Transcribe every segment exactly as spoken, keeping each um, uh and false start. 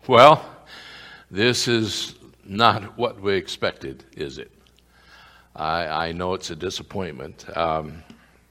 Well, this is not what we expected, is it? I, I know it's a disappointment. Um,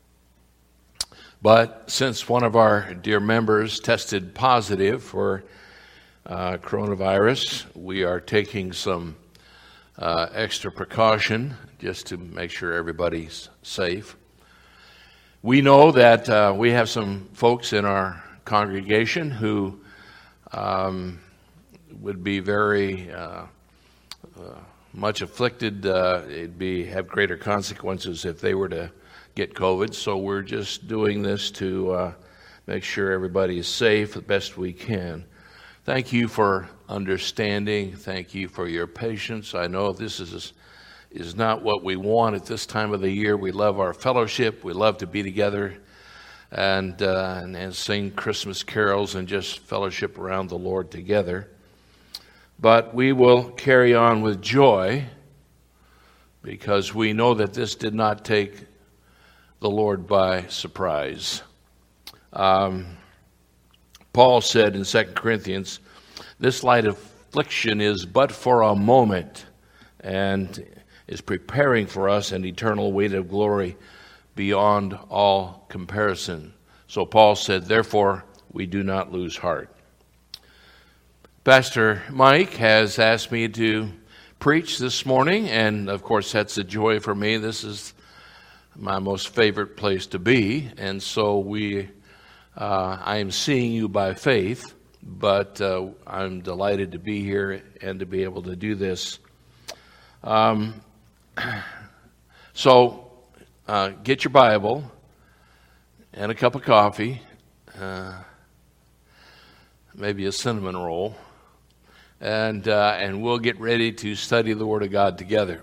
but since one of our dear members tested positive for uh, coronavirus, we are taking some uh, extra precaution just to make sure everybody's safe. We know that uh, we have some folks in our congregation who um, would be very uh, uh, much afflicted. Uh, it'd be have greater consequences if they were to get COVID. So we're just doing this to uh, make sure everybody is safe the best we can. Thank you for understanding. Thank you for your patience. I know this is is not what we want at this time of the year. We love our fellowship. We love to be together and uh, and, and sing Christmas carols and just fellowship around the Lord together. But we will carry on with joy because we know that this did not take the Lord by surprise. Um, Paul said in Second Corinthians, this light affliction is but for a moment and is preparing for us an eternal weight of glory beyond all comparison. So Paul said, therefore, we do not lose heart. Pastor Mike has asked me to preach this morning, and of course that's a joy for me. This is my most favorite place to be, and so we, uh, I am seeing you by faith, but uh, I'm delighted to be here and to be able to do this. Um, so uh, get your Bible and a cup of coffee, uh, maybe a cinnamon roll, and uh, and we'll get ready to study the Word of God together.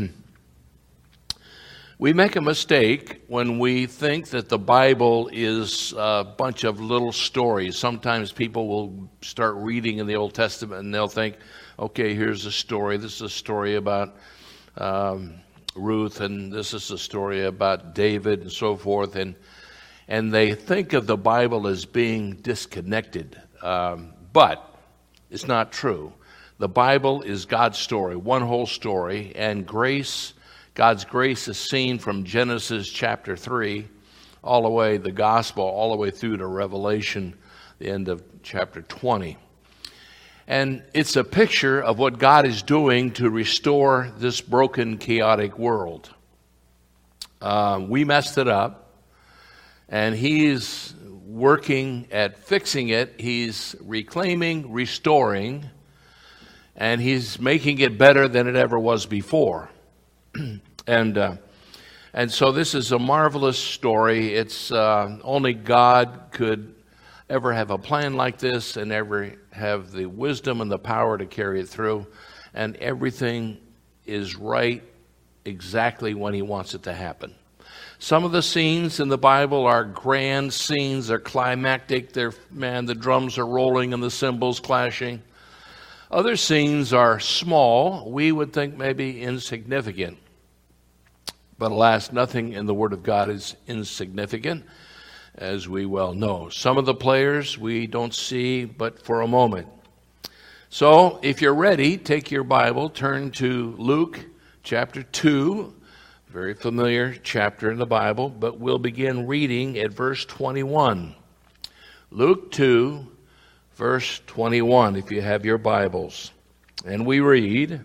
We make a mistake when we think that the Bible is a bunch of little stories. Sometimes people will start reading in the Old Testament and they'll think, okay, here's a story. This is a story about um, Ruth, and this is a story about David and so forth. And and they think of the Bible as being disconnected. Um, but it's not true. The Bible is God's story, one whole story, and grace, God's grace is seen from Genesis chapter three all the way, the gospel, all the way through to Revelation, the end of chapter twenty. And it's a picture of what God is doing to restore this broken, chaotic world. Uh, we messed it up, and He's working at fixing it. He's reclaiming, restoring, and He's making it better than it ever was before. and uh, and so this is a marvelous story. It's uh, only God could ever have a plan like this and ever have the wisdom and the power to carry it through. And everything is right exactly when He wants it to happen. Some of the scenes in the Bible are grand scenes. They're climactic. They're, man, the drums are rolling and the cymbals clashing. Other scenes are small. We would think maybe insignificant. But alas, nothing in the Word of God is insignificant, as we well know. Some of the players we don't see but for a moment. So if you're ready, take your Bible, turn to Luke chapter two. Very familiar chapter in the Bible, but we'll begin reading at verse twenty-one. Luke two, verse twenty-one, if you have your Bibles. And we read,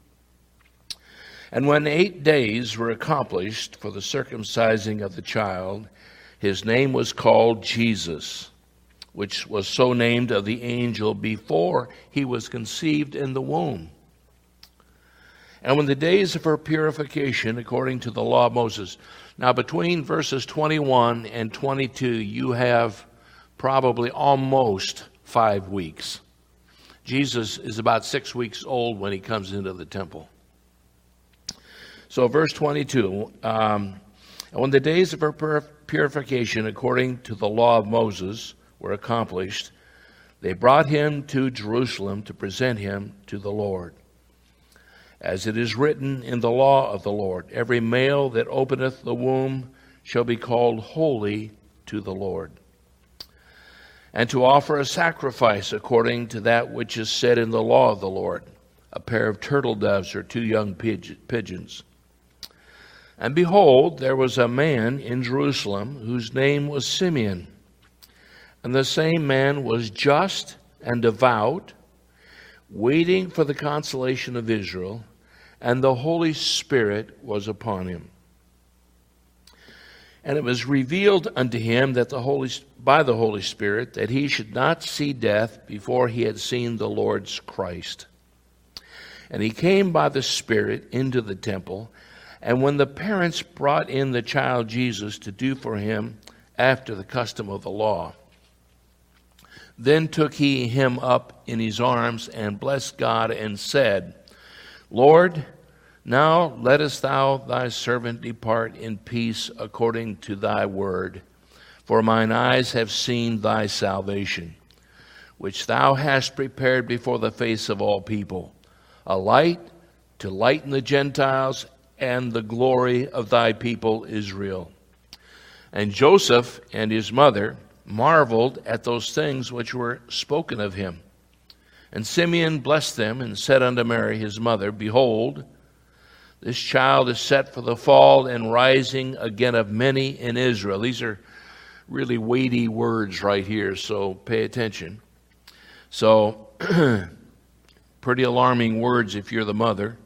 and when eight days were accomplished for the circumcising of the child, His name was called Jesus, which was so named of the angel before he was conceived in the womb. And when the days of her purification, according to the law of Moses. Now, between verses twenty-one and twenty-two, you have probably almost five weeks. Jesus is about six weeks old when He comes into the temple. So, verse twenty-two, um, and when the days of her purification, according to the law of Moses, were accomplished, they brought Him to Jerusalem to present Him to the Lord. As it is written in the law of the Lord, every male that openeth the womb shall be called holy to the Lord. and to offer a sacrifice according to that which is said in the law of the Lord, a pair of turtle doves or two young pigeons. And behold, there was a man in Jerusalem whose name was Simeon. And the same man was just and devout, waiting for the consolation of Israel, and the Holy Spirit was upon him. And it was revealed unto him that the Holy, by the Holy Spirit that he should not see death before he had seen the Lord's Christ. And he came by the Spirit into the temple, and when the parents brought in the child Jesus to do for him after the custom of the law, then took he him up in his arms and blessed God and said, Lord, now lettest thou thy servant depart in peace according to thy word. For mine eyes have seen thy salvation, which thou hast prepared before the face of all people, a light to lighten the Gentiles and the glory of thy people Israel. And Joseph and his mother marveled at those things which were spoken of him. And Simeon blessed them and said unto Mary his mother, Behold, this child is set for the fall and rising again of many in Israel. These are really weighty words right here, so pay attention. So, pretty alarming words if you're the mother.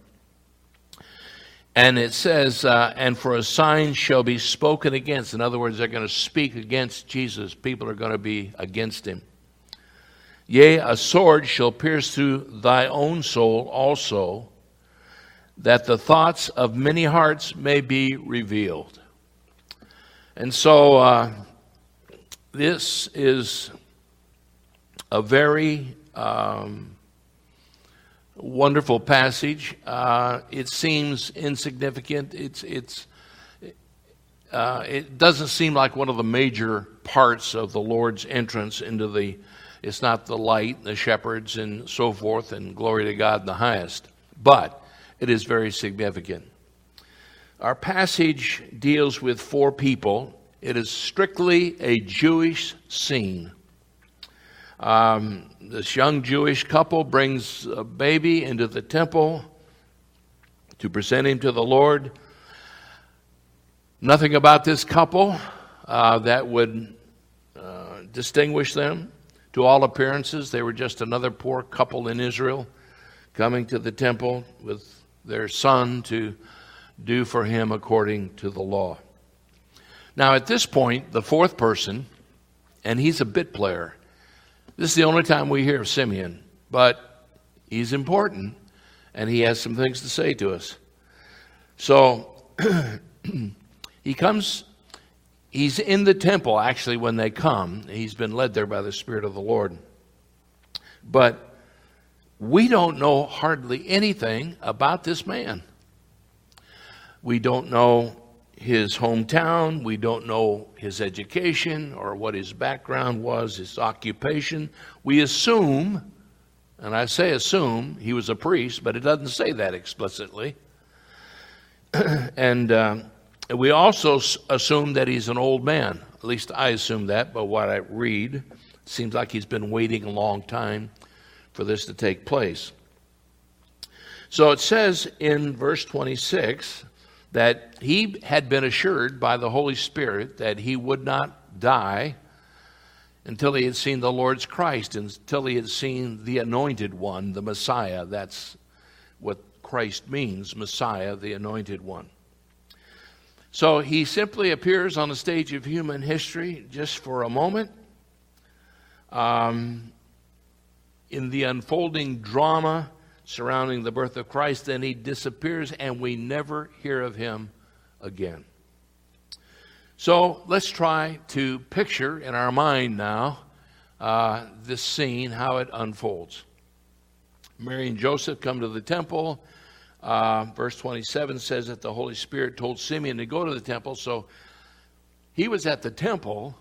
And it says, uh, and for a sign shall be spoken against. In other words, they're going to speak against Jesus. People are going to be against him. Yea, a sword shall pierce through thy own soul also, that the thoughts of many hearts may be revealed. And so uh, this is a very um, wonderful passage. Uh, it seems insignificant. It's it's uh, it doesn't seem like one of the major parts of the Lord's entrance into the. It's not the light, the shepherds, and so forth, and glory to God in the highest. But it is very significant. Our passage deals with four people. It is strictly a Jewish scene. Um, this young Jewish couple brings a baby into the temple to present him to the Lord. Nothing about this couple uh, that would uh, distinguish them. To all appearances, they were just another poor couple in Israel coming to the temple with their son to do for him according to the law. Now, at this point, the fourth person, and he's a bit player. This is the only time we hear of Simeon, but he's important, and he has some things to say to us. So, he comes, he's in the temple, actually, when they come. He's been led there by the Spirit of the Lord. But we don't know hardly anything about this man. We don't know his hometown. We don't know his education or what his background was, his occupation. We assume, and I say assume, he was a priest, but it doesn't say that explicitly. and uh, we also assume that he's an old man. At least I assume that, but what I read, it seems like he's been waiting a long time for this to take place. So it says in verse twenty-six that he had been assured by the Holy Spirit that he would not die until he had seen the Lord's Christ, until he had seen the Anointed One, the Messiah. That's what Christ means, Messiah, the Anointed One. So he simply appears on the stage of human history just for a moment. Um, in the unfolding drama surrounding the birth of Christ, then he disappears and we never hear of him again. So let's try to picture in our mind now uh, this scene, how it unfolds. Mary and Joseph come to the temple. Uh, verse twenty-seven says that the Holy Spirit told Simeon to go to the temple. So he was at the temple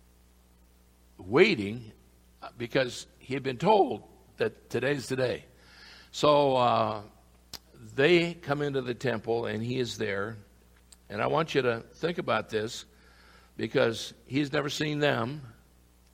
waiting because he had been told that today's the day. So uh, they come into the temple and he is there. And I want you to think about this because he's never seen them.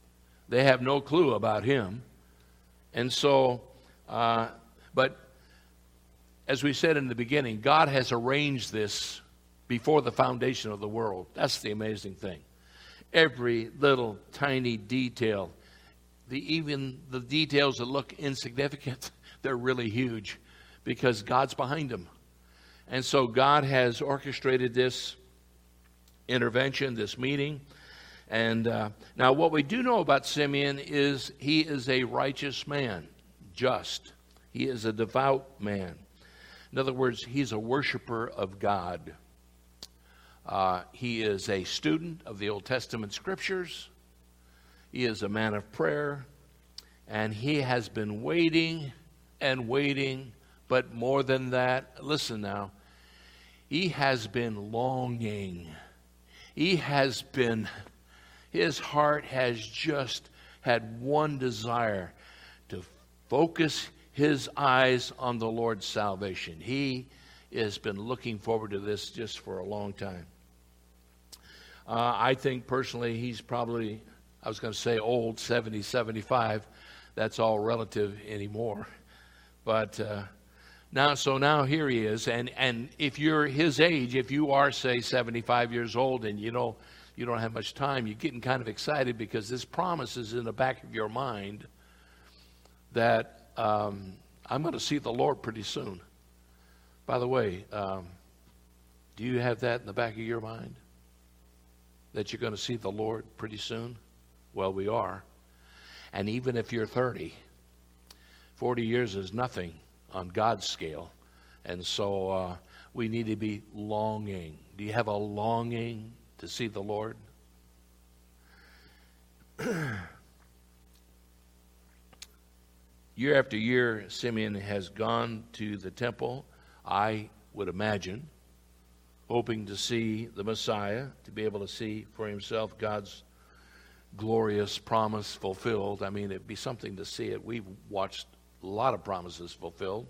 They have no clue about him. And so, uh, but as we said in the beginning, God has arranged this before the foundation of the world. That's the amazing thing. Every little tiny detail, the even the details that look insignificant, they're really huge because God's behind them. And so God has orchestrated this intervention, this meeting. And uh, now what we do know about Simeon is he is a righteous man, just. He is a devout man. In other words, he's a worshiper of God. Uh, he is a student of the Old Testament scriptures. He is a man of prayer. And he has been waiting and waiting. But more than that, listen now, he has been longing. He has been, his heart has just had one desire, to focus his eyes on the Lord's salvation. He has been looking forward to this just for a long time. Uh, I think personally he's probably, I was going to say old, seventy, seventy-five. That's all relative anymore. But uh, now, so now here he is. And, and if you're his age, if you are, say, seventy-five years old and you know you don't have much time, you're getting kind of excited because this promise is in the back of your mind that um, I'm going to see the Lord pretty soon. By the way, um, do you have that in the back of your mind? That you're going to see the Lord pretty soon? Well, we are. And even if you're thirty, forty years is nothing on God's scale. And so uh, we need to be longing. Do you have a longing to see the Lord? Year after year, Simeon has gone to the temple, I would imagine, hoping to see the Messiah, to be able to see for himself God's glorious promise fulfilled. I mean, it'd be something to see it. We've watched a lot of promises fulfilled.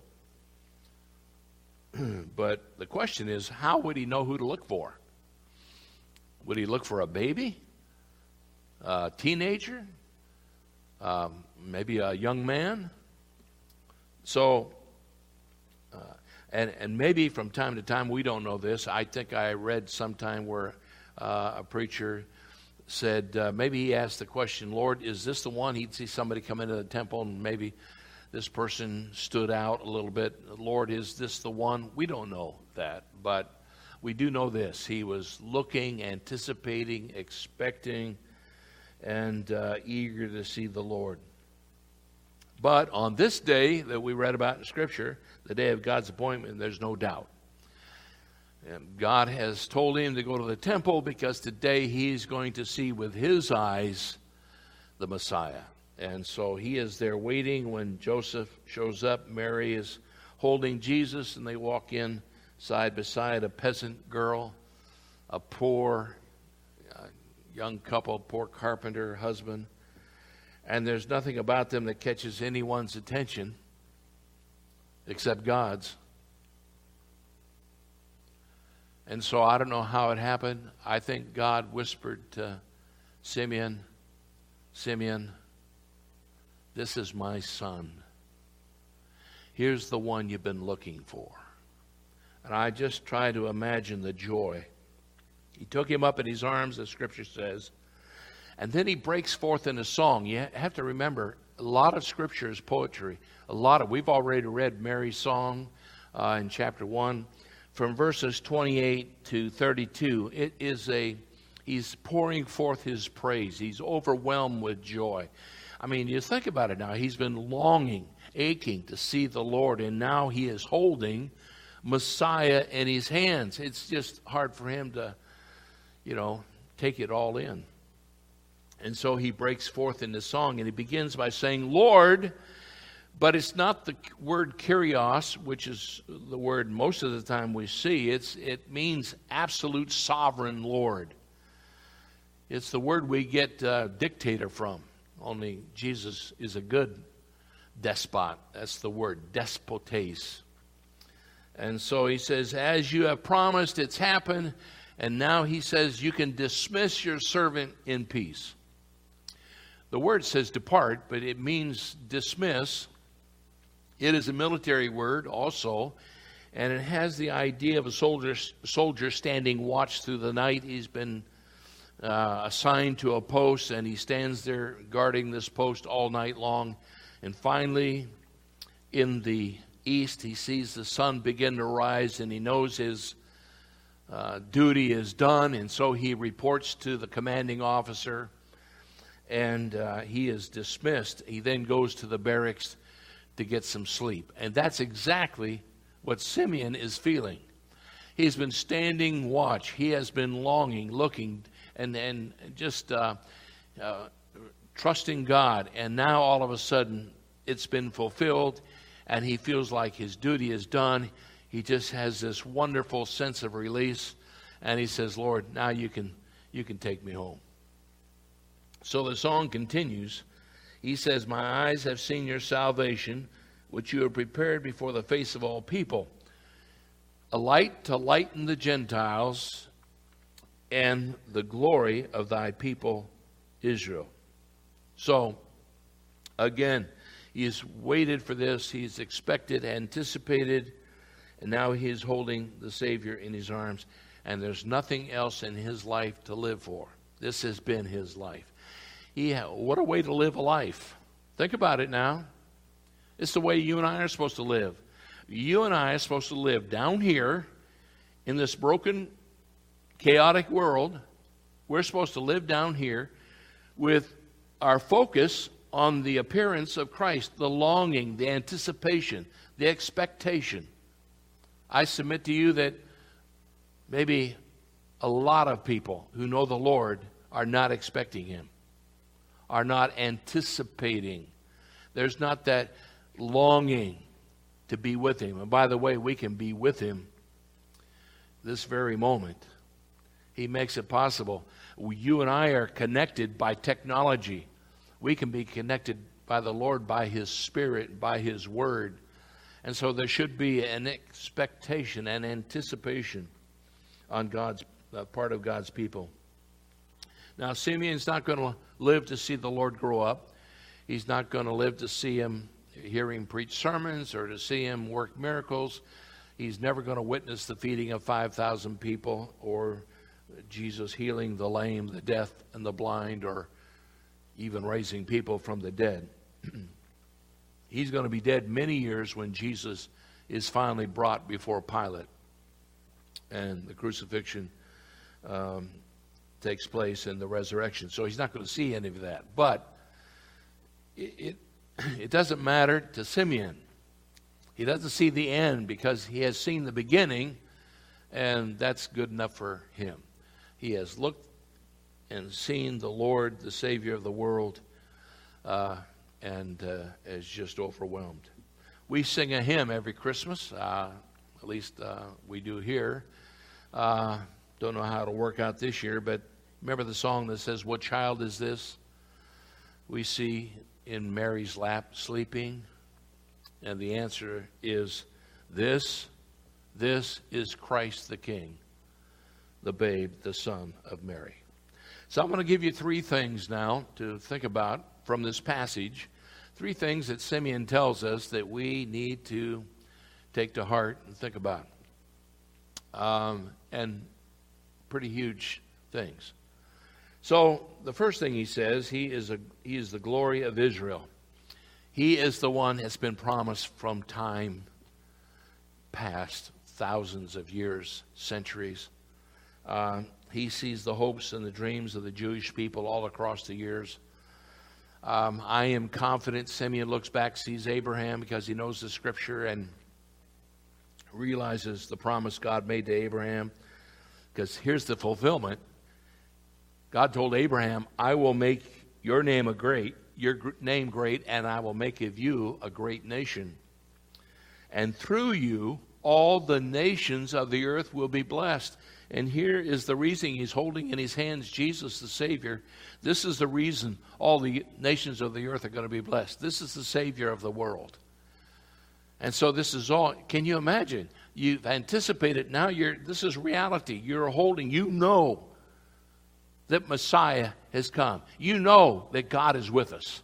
But the question is, how would he know who to look for? Would he look for a baby? A teenager? Um, maybe a young man? So, uh, and, and maybe from time to time, we don't know this. I think I read sometime where uh, a preacher said, uh, maybe he asked the question, Lord, is this the one? He'd see somebody come into the temple and maybe this person stood out a little bit. Lord, is this the one? We don't know that, but we do know this. He was looking, anticipating, expecting, and uh, eager to see the Lord. But on this day that we read about in Scripture, the day of God's appointment, there's no doubt. And God has told him to go to the temple because today he's going to see with his eyes the Messiah. And so he is there waiting when Joseph shows up. Mary is holding Jesus, and they walk in side by side, a peasant girl, a poor uh, young couple, poor carpenter husband. And there's nothing about them that catches anyone's attention except God's. And so I don't know how it happened. I think God whispered to Simeon, Simeon, this is my son. Here's the one you've been looking for. And I just try to imagine the joy. He took him up in his arms, as Scripture says, and then he breaks forth in a song. You have to remember, a lot of Scripture is poetry. A lot of, we've already read Mary's song uh, in chapter one. From verses twenty-eight to thirty-two, it is a, he's pouring forth his praise. He's overwhelmed with joy. I mean, you think about it now. He's been longing, aching to see the Lord, and now he is holding Messiah in his hands. It's just hard for him to, you know, take it all in. And so he breaks forth in the song, and he begins by saying, Lord, but it's not the word Kyrios, which is the word most of the time we see. It's, it means absolute sovereign Lord. It's the word we get uh, dictator from, only Jesus is a good despot. That's the word, despotes. And so he says, as you have promised, it's happened. And now he says, you can dismiss your servant in peace. The word says depart, but it means dismiss. It is a military word also, and it has the idea of a soldier, soldier standing watch through the night. He's been uh, assigned to a post, and he stands there guarding this post all night long. And finally, in the east, he sees the sun begin to rise, and he knows his uh, duty is done, and so he reports to the commanding officer, and uh, he is dismissed. He then goes to the barracks to get some sleep. And that's exactly what Simeon is feeling. He's been standing watch. He has been longing, looking, and, and just uh, uh, trusting God. And now all of a sudden it's been fulfilled, and he feels like his duty is done. He just has this wonderful sense of release, and he says, Lord, now you can you can take me home. So the song continues. He says, my eyes have seen your salvation, which you have prepared before the face of all people, a light to lighten the Gentiles and the glory of thy people Israel. So, again, he has waited for this. He's expected, anticipated, and now he is holding the Savior in his arms, and there's nothing else in his life to live for. This has been his life. He, what a way to live a life. Think about it now. It's the way you and I are supposed to live. You and I are supposed to live down here in this broken, chaotic world. We're supposed to live down here with our focus on the appearance of Christ, the longing, the anticipation, the expectation. I submit to you that maybe a lot of people who know the Lord are not expecting him, are not anticipating. There's not that longing to be with him. And by the way, we can be with him this very moment. He makes it possible. You and I are connected by technology. We can be connected by the Lord, by his Spirit, by his word. And so there should be an expectation and anticipation on God's uh, part of God's people. Now, Simeon's not going to live to see the Lord grow up. He's not going to live to see him, hear him preach sermons or to see him work miracles. He's never going to witness the feeding of five thousand people or Jesus healing the lame, the deaf, and the blind, or even raising people from the dead. He's going to be dead many years when Jesus is finally brought before Pilate and the crucifixion um, takes place in the resurrection. So he's not going to see any of that. But it, it, it doesn't matter to Simeon. He doesn't see the end because he has seen the beginning, and that's good enough for him. He has looked and seen the Lord, the Savior of the world, uh, and uh, is just overwhelmed. We sing a hymn every Christmas, uh, at least uh, we do here. Uh, don't know how it'll work out this year, but remember the song that says, "What child is this we see in Mary's lap sleeping?" And the answer is, this, this is Christ the King, the babe, the Son of Mary. So I'm going to give you three things now to think about from this passage. Three things that Simeon tells us that we need to take to heart and think about. Um, and pretty huge things. So the first thing he says, he is a he is the glory of Israel. He is the one that's been promised from time past, thousands of years, centuries. Uh, he sees the hopes and the dreams of the Jewish people all across the years. Um, I am confident Simeon looks back, sees Abraham because he knows the scripture and realizes the promise God made to Abraham. Because here's the fulfillment. God told Abraham, I will make your name a great, your gr- name great, and I will make of you a great nation. And through you, all the nations of the earth will be blessed. And here is the reason he's holding in his hands Jesus the Savior. This is the reason all the nations of the earth are going to be blessed. This is the Savior of the world. And so this is all, can you imagine? You've anticipated, now you're, this is reality. You're holding, you know that Messiah has come. You know that God is with us.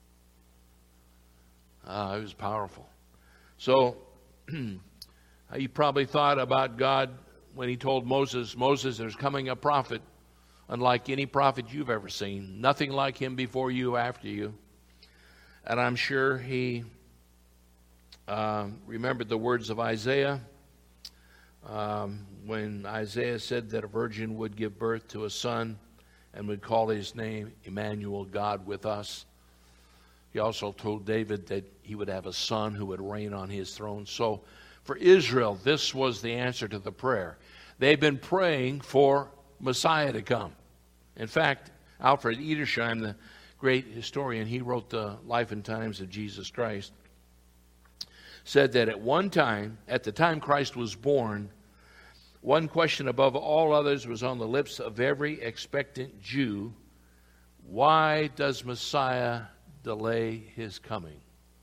Uh, it was powerful. So, you probably thought about God when he told Moses, Moses, there's coming a prophet unlike any prophet you've ever seen. Nothing like him before you, after you. And I'm sure he uh, remembered the words of Isaiah um, when Isaiah said that a virgin would give birth to a son and would call his name Emmanuel, God with us. He also told David that he would have a son who would reign on his throne. So for Israel, this was the answer to the prayer. They've been praying for Messiah to come. In fact, Alfred Edersheim, the great historian, he wrote the Life and Times of Jesus Christ, said that at one time, at the time Christ was born, one question above all others was on the lips of every expectant Jew: why does Messiah delay his coming?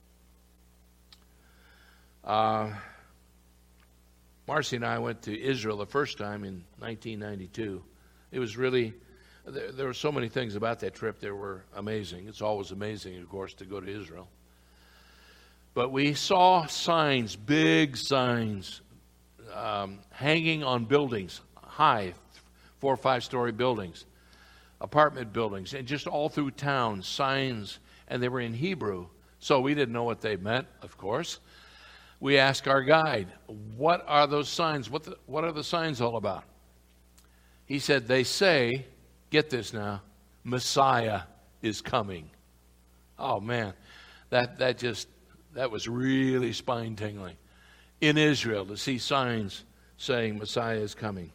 Uh, Marcy and I went to Israel the first time in nineteen ninety-two. It was really, there, there were so many things about that trip that were amazing. It's always amazing, of course, to go to Israel. But we saw signs, big signs, um, hanging on buildings, high, four or five story buildings, apartment buildings, and just all through town, signs, and they were in Hebrew. So we didn't know what they meant, of course. We asked our guide, what are those signs? What, the, what are the signs all about? He said, they say, get this now, Messiah is coming. Oh, man, that, that just, that was really spine-tingling. In Israel, to see signs saying Messiah is coming.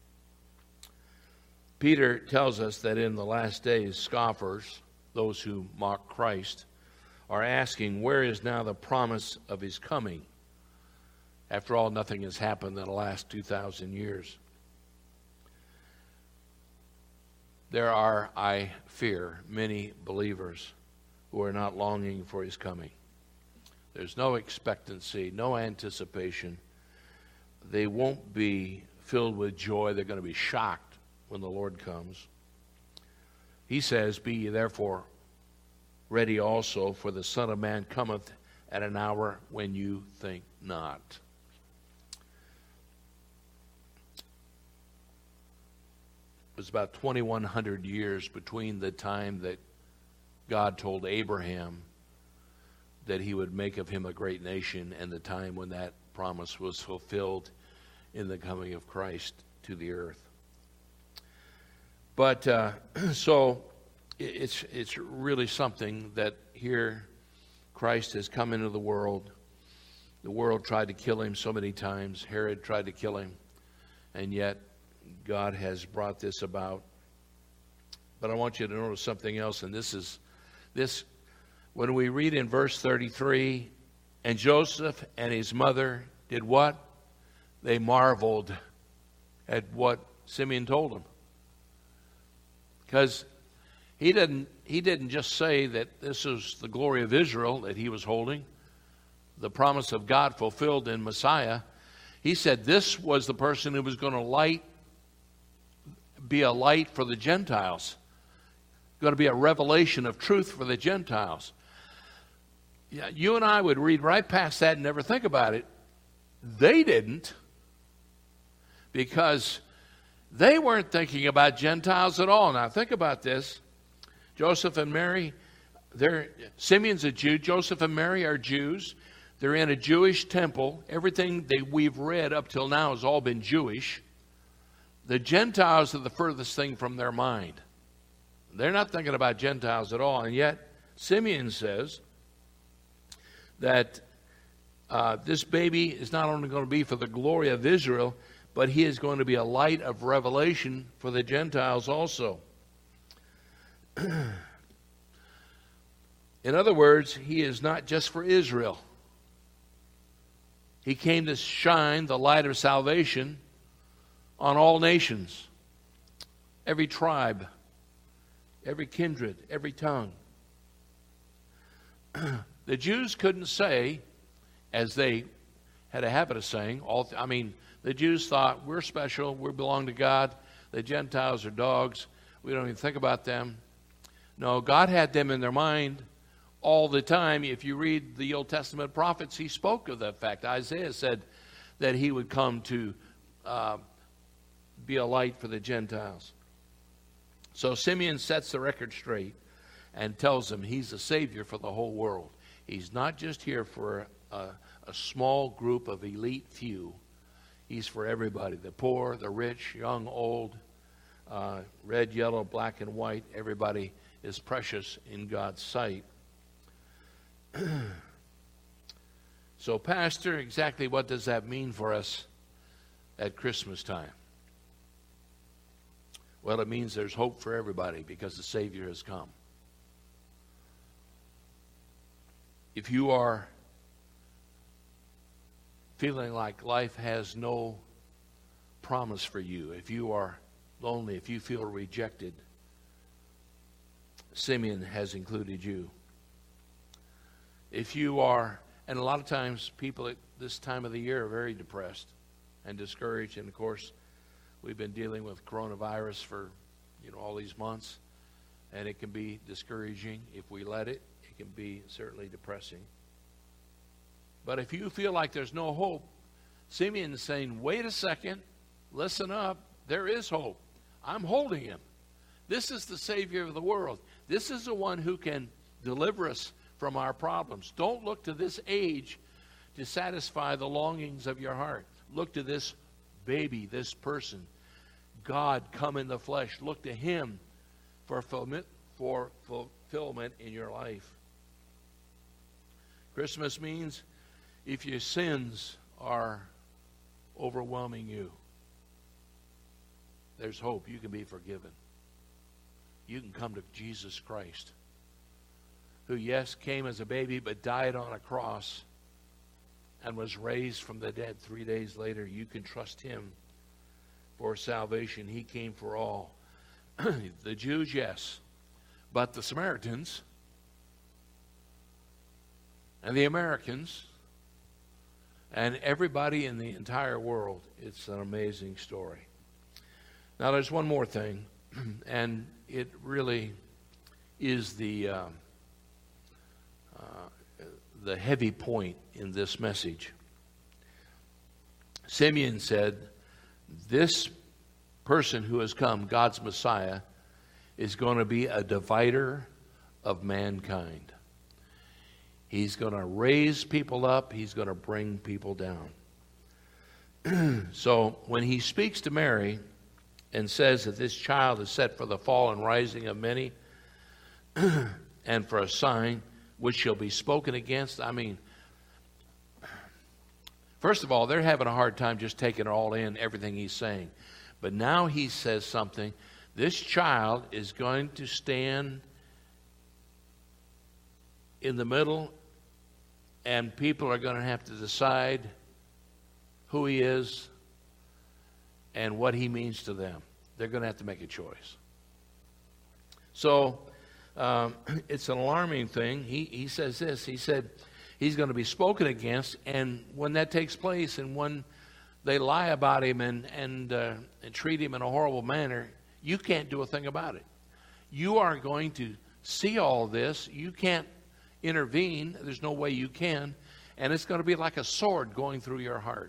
Peter tells us that in the last days, scoffers, those who mock Christ, are asking, where is now the promise of his coming? After all, nothing has happened in the last two thousand years. There are, I fear, many believers who are not longing for his coming. There's no expectancy, no anticipation. They won't be filled with joy. They're going to be shocked when the Lord comes. He says, be ye therefore ready also, for the Son of Man cometh at an hour when you think not. It was about twenty-one hundred years between the time that God told Abraham that he would make of him a great nation and the time when that promise was fulfilled in the coming of Christ to the earth. But uh, so it's it's really something that here Christ has come into the world. The world tried to kill him so many times. Herod tried to kill him, and yet God has brought this about. But I want you to notice something else, and this is this when we read in verse thirty-three, and Joseph and his mother did what? They marveled at what Simeon told them. Because he didn't he didn't just say that this is the glory of Israel that he was holding, the promise of God fulfilled in Messiah. He said this was the person who was going to light, be a light for the Gentiles, going to be a revelation of truth for the Gentiles. Yeah, you and I would read right past that and never think about it. They didn't, because they weren't thinking about Gentiles at all. Now think about this. Joseph and Mary, they're, Simeon's a Jew. Joseph and Mary are Jews. They're in a Jewish temple. Everything that we've read up till now has all been Jewish. The Gentiles are the furthest thing from their mind. They're not thinking about Gentiles at all. And yet, Simeon says that uh, this baby is not only going to be for the glory of Israel, but he is going to be a light of revelation for the Gentiles also. In other words, he is not just for Israel. He came to shine the light of salvation on all nations, every tribe, every kindred, every tongue. The Jews couldn't say, as they had a habit of saying, all th- I mean, the Jews thought, we're special, we belong to God. The Gentiles are dogs. We don't even think about them. No, God had them in their mind all the time. If you read the Old Testament prophets, he spoke of that fact. Isaiah said that he would come to uh, be a light for the Gentiles. So Simeon sets the record straight and tells them he's a Savior for the whole world. He's not just here for a, a small group of elite few. He's for everybody, the poor, the rich, young, old, uh, red, yellow, black, and white. Everybody is precious in God's sight. So, Pastor, exactly what does that mean for us at Christmas time? Well, it means there's hope for everybody because the Savior has come. If you are feeling like life has no promise for you, if you are lonely, if you feel rejected, Simeon has included you. If you are, and a lot of times people at this time of the year are very depressed and discouraged, and of course we've been dealing with coronavirus for you know all these months, and it can be discouraging if we let it. It can be certainly depressing. But if you feel like there's no hope, Simeon is saying, wait a second, listen up, there is hope. I'm holding him. This is the Savior of the world. This is the one who can deliver us from our problems. Don't look to this age to satisfy the longings of your heart. Look to this baby, this person. God come in the flesh. Look to him for fulfillment, for fulfillment in your life. Christmas means if your sins are overwhelming you, there's hope. You can be forgiven. You can come to Jesus Christ, who, yes, came as a baby, but died on a cross and was raised from the dead three days later. You can trust him for salvation. He came for all. The Jews, yes, but the Samaritans and the Americans and everybody in the entire world, it's an amazing story. Now, there's one more thing, and it really is the uh, uh, the heavy point in this message. Simeon said, this person who has come, God's Messiah, is going to be a divider of mankind. He's going to raise people up. He's going to bring people down. So when he speaks to Mary and says that this child is set for the fall and rising of many and for a sign which shall be spoken against, I mean, first of all, they're having a hard time just taking it all in, everything he's saying. But now he says something. This child is going to stand in the middle, and people are going to have to decide who he is and what he means to them. They're going to have to make a choice. So um, it's an alarming thing. He, he says this. He said he's going to be spoken against, and when that takes place and when they lie about him and, and, uh, and treat him in a horrible manner, you can't do a thing about it. You are going to see all this. You can't intervene. There's no way you can. And it's going to be like a sword going through your heart.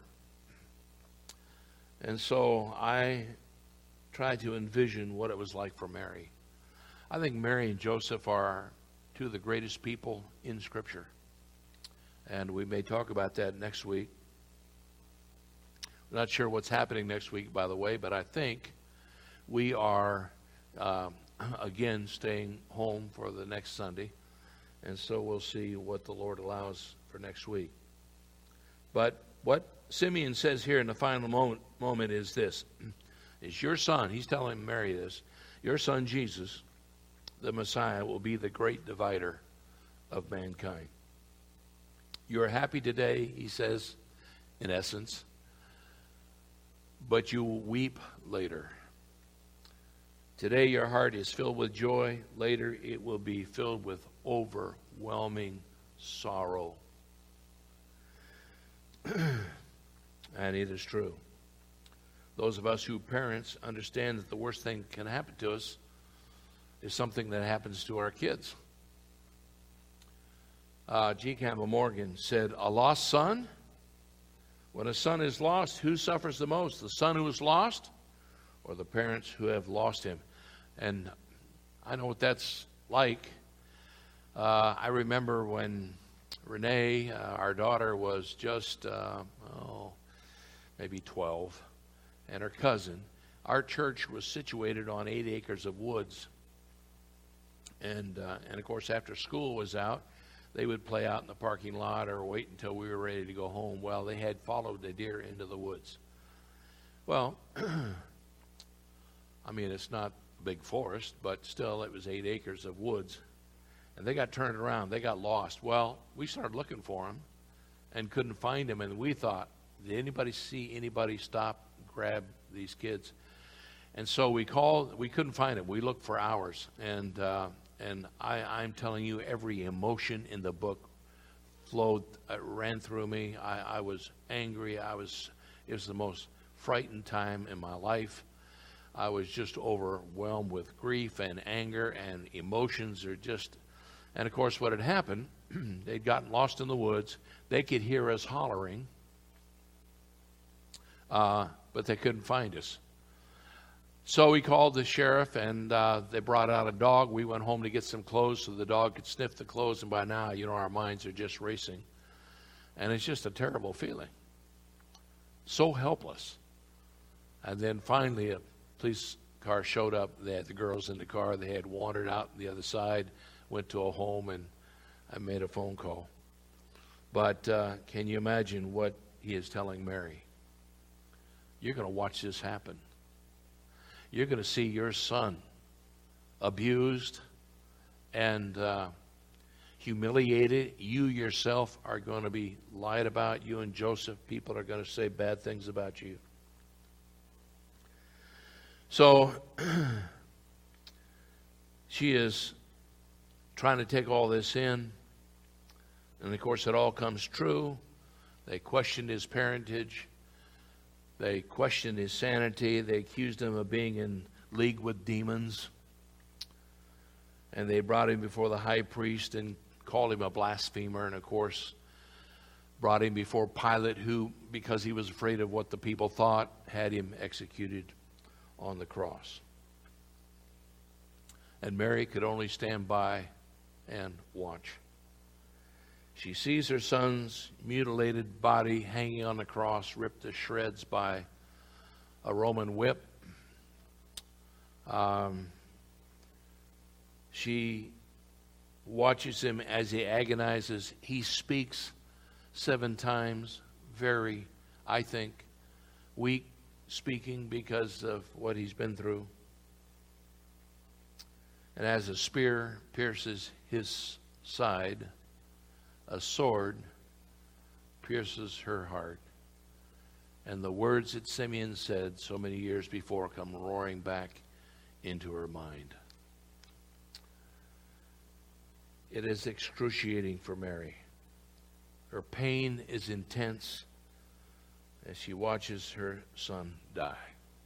And so I tried to envision what it was like for Mary. I think Mary and Joseph are two of the greatest people in Scripture. And we may talk about that next week. I'm not sure what's happening next week, by the way, but I think we are, uh, again, staying home for the next Sunday. And so we'll see what the Lord allows for next week. But what Simeon says here in the final moment, moment is this. Is your son, he's telling Mary this, your son Jesus, the Messiah, will be the great divider of mankind. You are happy today, he says, in essence, but you will weep later. Today your heart is filled with joy. Later it will be filled with overwhelming sorrow. And it is true. Those of us who parents understand that the worst thing can happen to us is something that happens to our kids. Uh, G. Campbell Morgan said, a lost son? When a son is lost, who suffers the most? The son who is lost or the parents who have lost him? And I know what that's like. Uh, I remember when Renee, uh, our daughter, was just, uh, oh, maybe twelve, and her cousin. Our church was situated on eight acres of woods. And, uh, and of course, after school was out, they would play out in the parking lot or wait until we were ready to go home. Well, they had followed the deer into the woods. Well, I mean, it's not a big forest, but still it was eight acres of woods. And they got turned around. They got lost. Well, we started looking for them and couldn't find them. And we thought, did anybody see anybody stop, grab these kids? And so we called. We couldn't find them. We looked for hours. And uh, and I, I'm telling you, every emotion in the book flowed, uh, ran through me. I, I was angry. I was. It was the most frightened time in my life. I was just overwhelmed with grief and anger, and emotions are just. And of course, what had happened, they'd gotten lost in the woods. They could hear us hollering, uh, but they couldn't find us. So we called the sheriff, and uh, they brought out a dog. We went home to get some clothes so the dog could sniff the clothes, and by now, you know, our minds are just racing. And it's just a terrible feeling. So helpless. And then finally, a police car showed up. They had the girls in the car. They had wandered out the other side, went to a home, and I made a phone call. But uh, can you imagine what he is telling Mary? You're going to watch this happen. You're going to see your son abused and uh, humiliated. You yourself are going to be lied about. You and Joseph, people are going to say bad things about you. So she is trying to take all this in. And of course, it all comes true. They questioned his parentage. They questioned his sanity. They accused him of being in league with demons. And they brought him before the high priest and called him a blasphemer. And of course, brought him before Pilate, who, because he was afraid of what the people thought, had him executed on the cross. And Mary could only stand by and watch. She sees her son's mutilated body hanging on the cross, ripped to shreds by a Roman whip. Um, she watches him as he agonizes. He speaks seven times, very, I think, weak speaking because of what he's been through. And as a spear pierces his side, a sword pierces her heart. And the words that Simeon said so many years before come roaring back into her mind. It is excruciating for Mary. Her pain is intense as she watches her son die.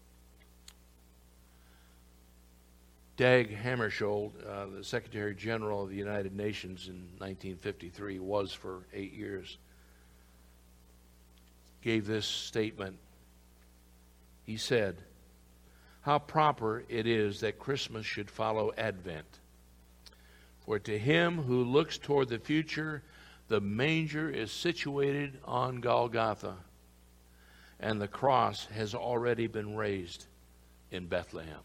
Dag Hammarskjöld, uh, the Secretary General of the United Nations in nineteen fifty-three, was for eight years, gave this statement. He said, "How proper it is that Christmas should follow Advent. For to him who looks toward the future, the manger is situated on Golgotha, and the cross has already been raised in Bethlehem."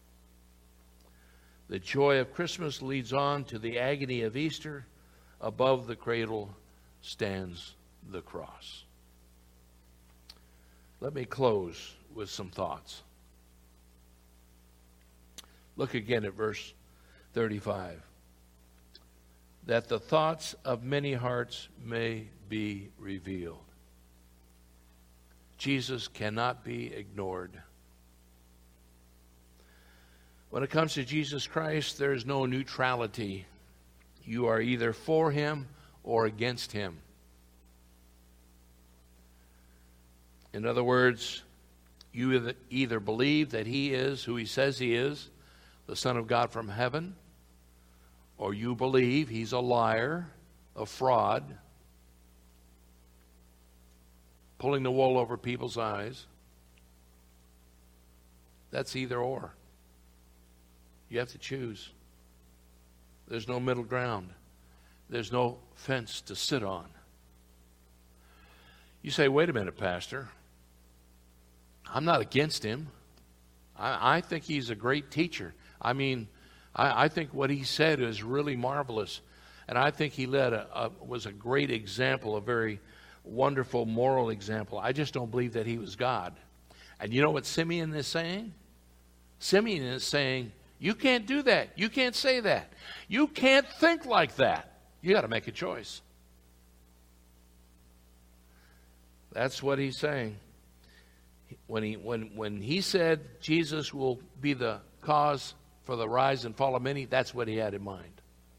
The joy of Christmas leads on to the agony of Easter. Above the cradle stands the cross. Let me close with some thoughts. Look again at verse thirty-five. That the thoughts of many hearts may be revealed. Jesus cannot be ignored. When it comes to Jesus Christ, there is no neutrality. You are either for him or against him. In other words, you either believe that he is who he says he is, the Son of God from heaven, or you believe he's a liar, a fraud, pulling the wool over people's eyes. That's either or. You have to choose. There's no middle ground. There's no fence to sit on. You say, wait a minute, Pastor. I'm not against him. I, I think he's a great teacher. I mean, I, I think what he said is really marvelous. And I think he led a, a, was a great example, a very wonderful moral example. I just don't believe that he was God. And you know what Simeon is saying? Simeon is saying, you can't do that. You can't say that. You can't think like that. You got to make a choice. That's what he's saying. When he when when he said Jesus will be the cause for the rise and fall of many, that's what he had in mind.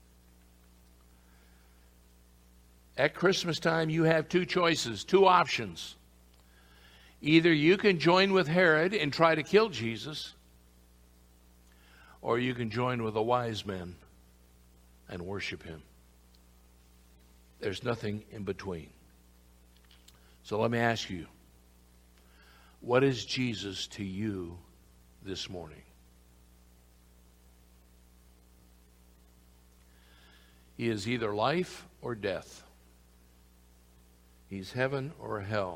At Christmas time, you have two choices, two options. Either you can join with Herod and try to kill Jesus, or you can join with the wise men and worship him. There's nothing in between. So let me ask you, what is Jesus to you this morning? He is either life or death. He's heaven or hell.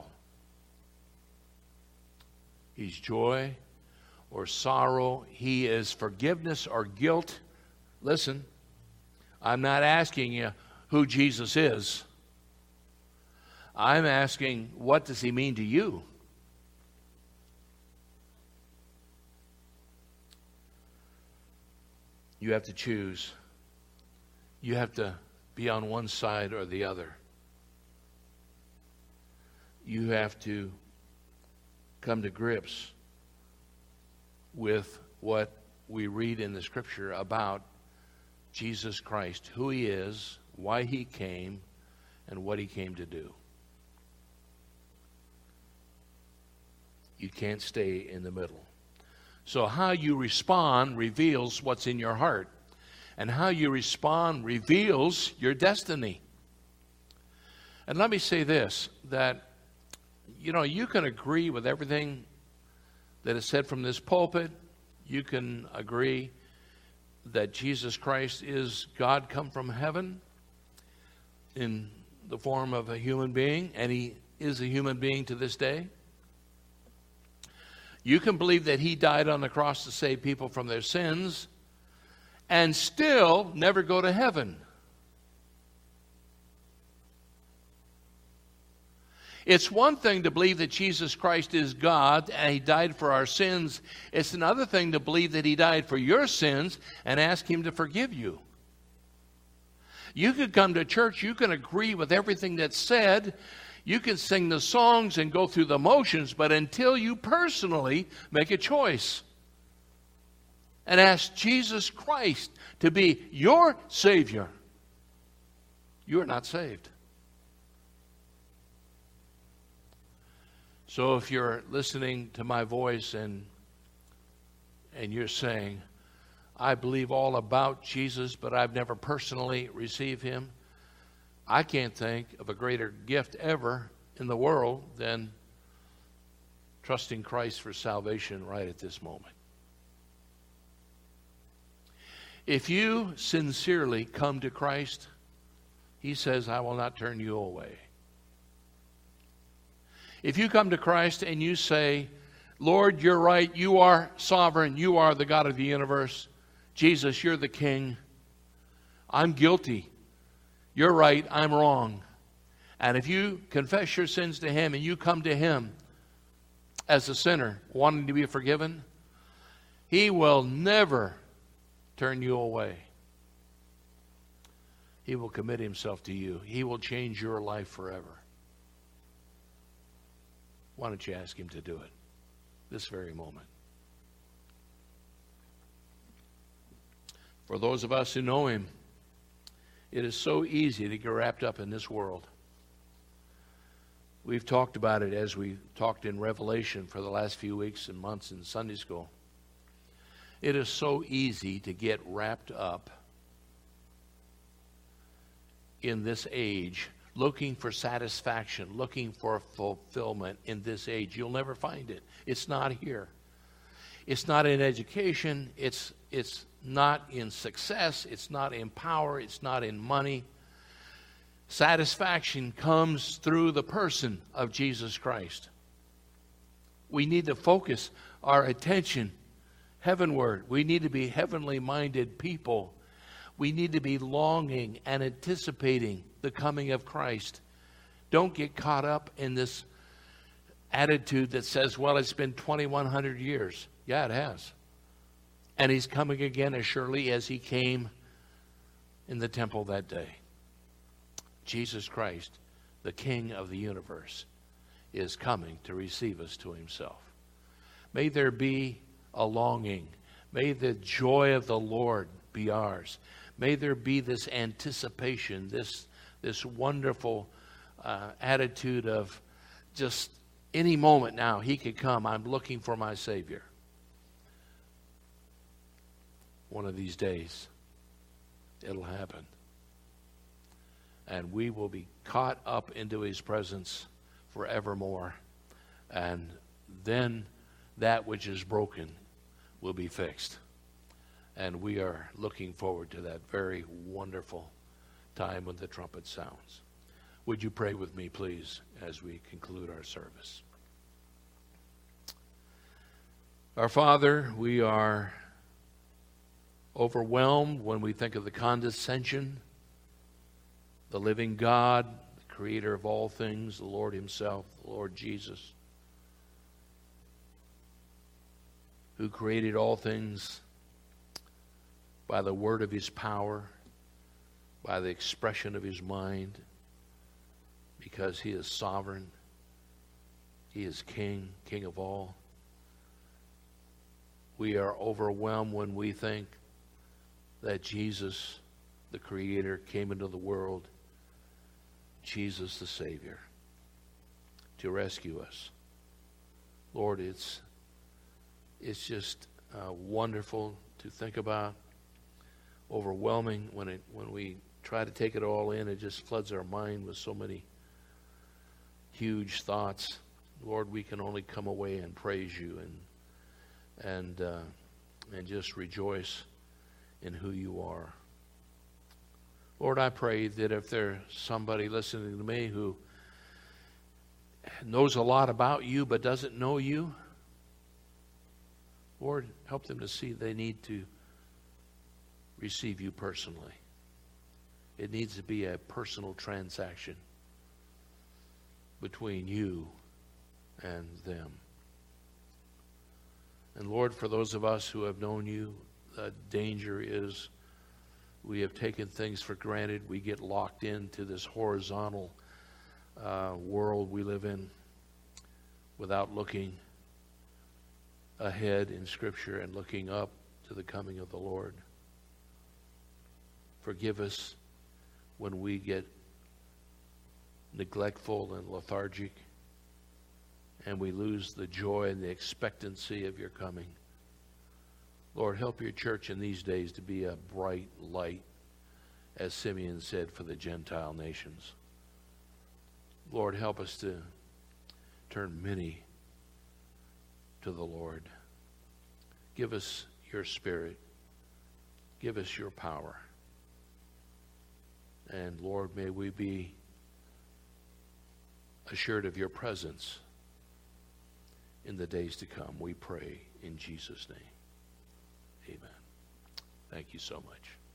He's joy or sorrow. He is forgiveness or guilt. Listen, I'm not asking you who Jesus is. I'm asking, what does he mean to you? You have to choose. You have to be on one side or the other. You have to come to grips with what we read in the Scripture about Jesus Christ, who he is, why he came, and what he came to do. You can't stay in the middle. So how you respond reveals what's in your heart. And how you respond reveals your destiny. And let me say this, that, you know, you can agree with everything that is said from this pulpit. You can agree that Jesus Christ is God come from heaven in the form of a human being, and he is a human being to this day. You can believe that he died on the cross to save people from their sins and still never go to heaven. It's one thing to believe that Jesus Christ is God and he died for our sins. It's another thing to believe that he died for your sins and ask him to forgive you. You could come to church, you can agree with everything that's said, you can sing the songs and go through the motions, but until you personally make a choice and ask Jesus Christ to be your Savior, you are not saved. So if you're listening to my voice and and you're saying, I believe all about Jesus, but I've never personally received him, I can't think of a greater gift ever in the world than trusting Christ for salvation right at this moment. If you sincerely come to Christ, he says, I will not turn you away. If you come to Christ and you say, Lord, you're right, you are sovereign, you are the God of the universe. Jesus, you're the King. I'm guilty. You're right, I'm wrong. And if you confess your sins to him and you come to him as a sinner, wanting to be forgiven, he will never turn you away. He will commit himself to you. He will change your life forever. Why don't you ask him to do it this very moment? For those of us who know him, it is so easy to get wrapped up in this world. We've talked about it as we talked in Revelation for the last few weeks and months in Sunday school. It is so easy to get wrapped up in this age, looking for satisfaction, looking for fulfillment in this age. You'll never find it. It's not here. It's not in education. It's, it's not in success. It's not in power. It's not in money. Satisfaction comes through the person of Jesus Christ. We need to focus our attention heavenward. We need to be heavenly minded people. We need to be longing and anticipating the coming of Christ. Don't get caught up in this attitude that says, well, it's been twenty-one hundred years. Yeah, it has. And he's coming again as surely as he came in the temple that day. Jesus Christ, the King of the universe, is coming to receive us to himself. May there be a longing. May the joy of the Lord be ours. May there be this anticipation, this, this wonderful uh, attitude of just any moment now he could come. I'm looking for my Savior. One of these days, it'll happen. And we will be caught up into his presence forevermore. And then that which is broken will be fixed. And we are looking forward to that very wonderful time when the trumpet sounds. Would you pray with me, please, as we conclude our service? Our Father, we are overwhelmed when we think of the condescension, the living God, the creator of all things, the Lord himself, the Lord Jesus, who created all things by the word of his power, by the expression of his mind, because he is sovereign. He is king, king of all. We are overwhelmed when we think that Jesus, the Creator, came into the world, Jesus, the Savior, to rescue us. Lord, it's, it's just uh, wonderful to think about, overwhelming when it when we try to take it all in. It just floods our mind with so many huge thoughts. Lord, we can only come away and praise you and and uh, and just rejoice in who you are. Lord, I pray that if there's somebody listening to me who knows a lot about you but doesn't know you, Lord, help them to see they need to receive you personally. It needs to be a personal transaction between you and them. And Lord, for those of us who have known you, the danger is we have taken things for granted. We get locked into this horizontal uh, world we live in without looking ahead in Scripture and looking up to the coming of the Lord. Forgive us when we get neglectful and lethargic and we lose the joy and the expectancy of your coming. Lord, help your church in these days to be a bright light, as Simeon said, for the Gentile nations. Lord, help us to turn many to the Lord. Give us your Spirit. Give us your power. And Lord, may we be assured of your presence in the days to come. We pray in Jesus' name. Amen. Thank you so much.